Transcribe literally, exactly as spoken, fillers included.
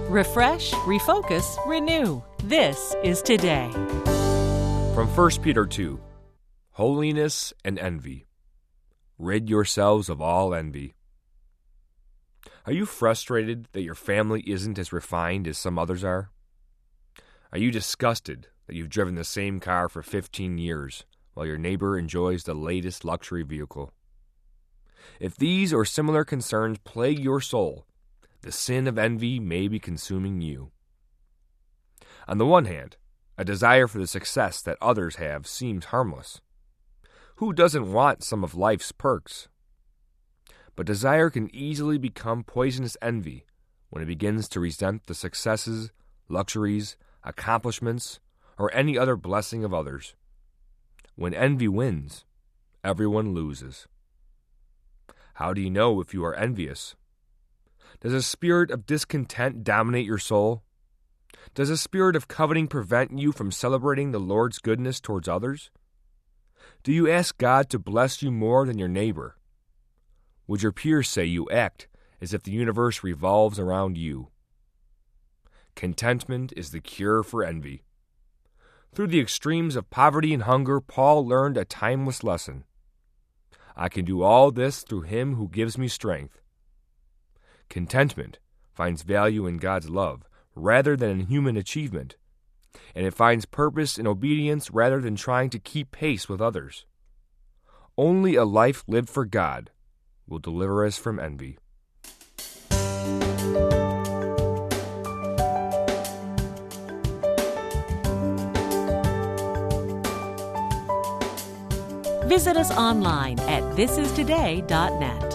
Refresh, refocus, renew. This is Today. From First Peter two, Holiness and Envy. Rid yourselves of all envy. Are you frustrated that your family isn't as refined as some others are? Are you disgusted that you've driven the same car for fifteen years while your neighbor enjoys the latest luxury vehicle? If these or similar concerns plague your soul, the sin of envy may be consuming you. On the one hand, a desire for the success that others have seems harmless. Who doesn't want some of life's perks? But desire can easily become poisonous envy when it begins to resent the successes, luxuries, accomplishments, or any other blessing of others. When envy wins, everyone loses. How do you know if you are envious? Does a spirit of discontent dominate your soul? Does a spirit of coveting prevent you from celebrating the Lord's goodness towards others? Do you ask God to bless you more than your neighbor? Would your peers say you act as if the universe revolves around you? Contentment is the cure for envy. Through the extremes of poverty and hunger, Paul learned a timeless lesson. I can do all this through him who gives me strength. Contentment finds value in God's love rather than in human achievement, and it finds purpose in obedience rather than trying to keep pace with others. Only a life lived for God will deliver us from envy. Visit us online at this is today dot net.